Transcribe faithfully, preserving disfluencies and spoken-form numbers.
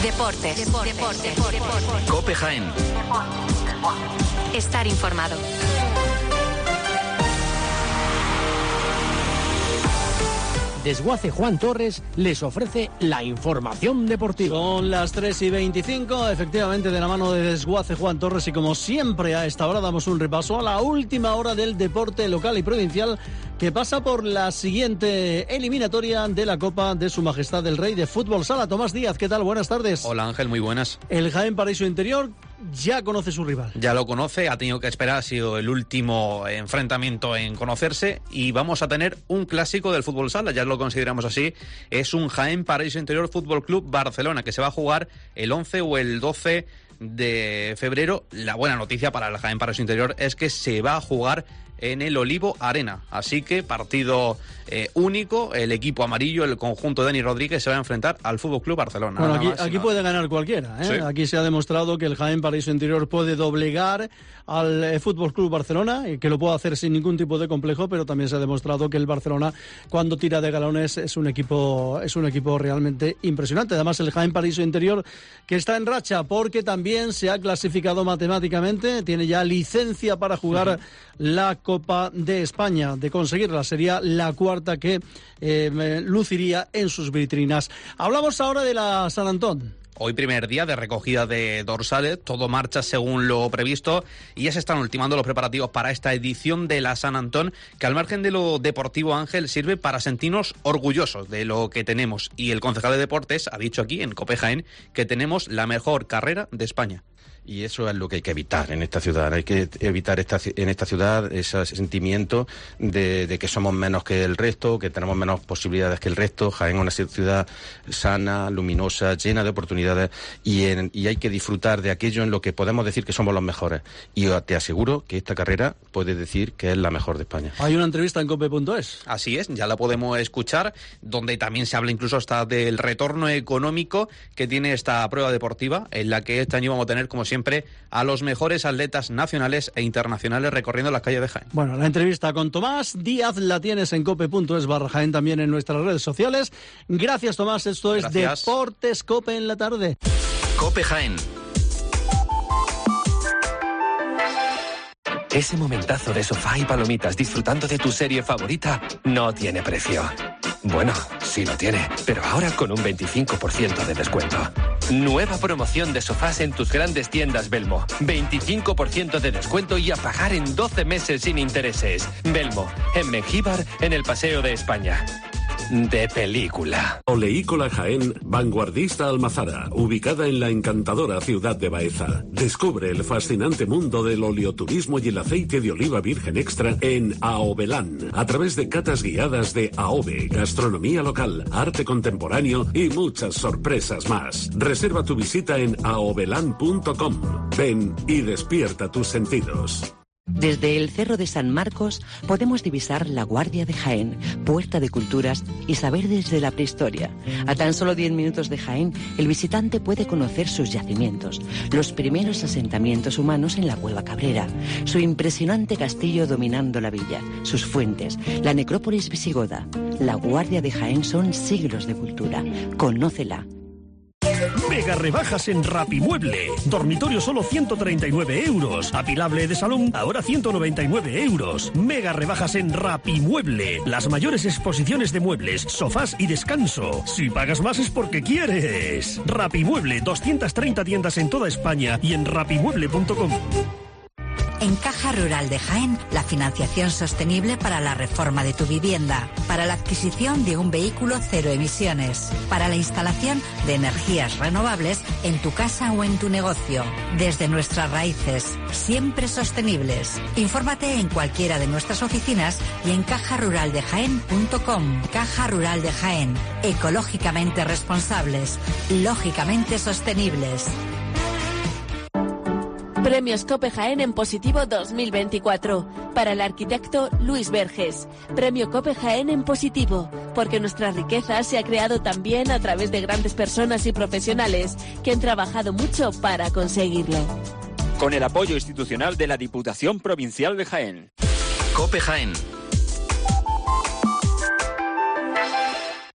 Deportes. Deportes. Deportes. Deportes. COPE Jaén. Estar informado. Desguace Juan Torres les ofrece la información deportiva. Son las tres y veinticinco, efectivamente, de la mano de Desguace Juan Torres, y como siempre a esta hora damos un repaso a la última hora del deporte local y provincial, que pasa por la siguiente eliminatoria de la Copa de Su Majestad el Rey de Fútbol Sala. Tomás Díaz, ¿qué tal? Buenas tardes. Hola Ángel, muy buenas. El Jaén Paraíso Interior ya conoce su rival. Ya lo conoce, ha tenido que esperar, ha sido el último enfrentamiento en conocerse, y vamos a tener un clásico del fútbol sala, ya lo consideramos así. Es un Jaén Paraíso Interior Fútbol Club Barcelona, que se va a jugar el once o el doce de febrero. La buena noticia para el Jaén Paraíso Interior es que se va a jugar en el Olivo Arena, así que partido eh, único. El equipo amarillo, el conjunto de Dani Rodríguez, se va a enfrentar al Fútbol Club Barcelona. Bueno, aquí, aquí puede ganar cualquiera, ¿eh? Sí. Aquí se ha demostrado que el Jaén Paraíso Interior puede doblegar al eh, Fútbol Club Barcelona, y que lo puede hacer sin ningún tipo de complejo, pero también se ha demostrado que el Barcelona, cuando tira de galones, es un equipo es un equipo realmente impresionante. Además, el Jaén Paraíso Interior, que está en racha porque también se ha clasificado matemáticamente, tiene ya licencia para jugar sí. la Copa de España. De conseguirla, sería la cuarta que eh, luciría en sus vitrinas. Hablamos ahora de la San Antón. Hoy primer día de recogida de dorsales, todo marcha según lo previsto, y ya se están ultimando los preparativos para esta edición de la San Antón, que al margen de lo deportivo, Ángel, sirve para sentirnos orgullosos de lo que tenemos. Y el concejal de Deportes ha dicho aquí en COPE Jaén que tenemos la mejor carrera de España. Y eso es lo que hay que evitar en esta ciudad. Hay que evitar esta, en esta ciudad ese sentimiento de, de que somos menos que el resto, que tenemos menos posibilidades que el resto. Jaén es una ciudad sana, luminosa, llena de oportunidades, y, en, y hay que disfrutar de aquello en lo que podemos decir que somos los mejores. Y te aseguro que esta carrera puede decir que es la mejor de España. Hay una entrevista en cope punto es. Así es, ya la podemos escuchar, donde también se habla incluso hasta del retorno económico que tiene esta prueba deportiva, en la que este año vamos a tener, como siempre, siempre a los mejores atletas nacionales e internacionales recorriendo las calles de Jaén. Bueno, la entrevista con Tomás Díaz la tienes en cope punto es barra Jaén, también en nuestras redes sociales. Gracias, Tomás. Esto es Gracias. Deportes Cope en la tarde. COPE Jaén. Ese momentazo de sofá y palomitas disfrutando de tu serie favorita no tiene precio. Bueno, sí lo tiene, pero ahora con un veinticinco por ciento de descuento. Nueva promoción de sofás en tus grandes tiendas Belmo. veinticinco por ciento de descuento y a pagar en doce meses sin intereses. Belmo, en Mengíbar, en el Paseo de España. De película. Oleícola Jaén, vanguardista Almazara, ubicada en la encantadora ciudad de Baeza. Descubre el fascinante mundo del oleoturismo y el aceite de oliva virgen extra en Aovelán, a través de catas guiadas de Aove, gastronomía local, arte contemporáneo y muchas sorpresas más. Reserva tu visita en aovelán punto com. Ven y despierta tus sentidos. Desde el Cerro de San Marcos podemos divisar la Guardia de Jaén, puerta de culturas y saber desde la prehistoria. A tan solo diez minutos de Jaén, el visitante puede conocer sus yacimientos, los primeros asentamientos humanos en la Cueva Cabrera, su impresionante castillo dominando la villa, sus fuentes, la necrópolis visigoda. La Guardia de Jaén son siglos de cultura. Conócela. Mega rebajas en Rapimueble. Dormitorio solo ciento treinta y nueve euros. Apilable de salón ahora ciento noventa y nueve euros. Mega rebajas en Rapimueble. Las mayores exposiciones de muebles, sofás y descanso. Si pagas más es porque quieres. Rapimueble, doscientas treinta tiendas en toda España y en rapimueble punto com. En Caja Rural de Jaén, la financiación sostenible para la reforma de tu vivienda, para la adquisición de un vehículo cero emisiones, para la instalación de energías renovables en tu casa o en tu negocio. Desde nuestras raíces, siempre sostenibles. Infórmate en cualquiera de nuestras oficinas y en caja rural de jaén punto com. Caja Rural de Jaén, ecológicamente responsables, lógicamente sostenibles. Premios COPE Jaén en positivo dos mil veinticuatro. Para el arquitecto Luis Verges. Premio COPE Jaén en positivo. Porque nuestra riqueza se ha creado también a través de grandes personas y profesionales que han trabajado mucho para conseguirlo. Con el apoyo institucional de la Diputación Provincial de Jaén. COPE Jaén.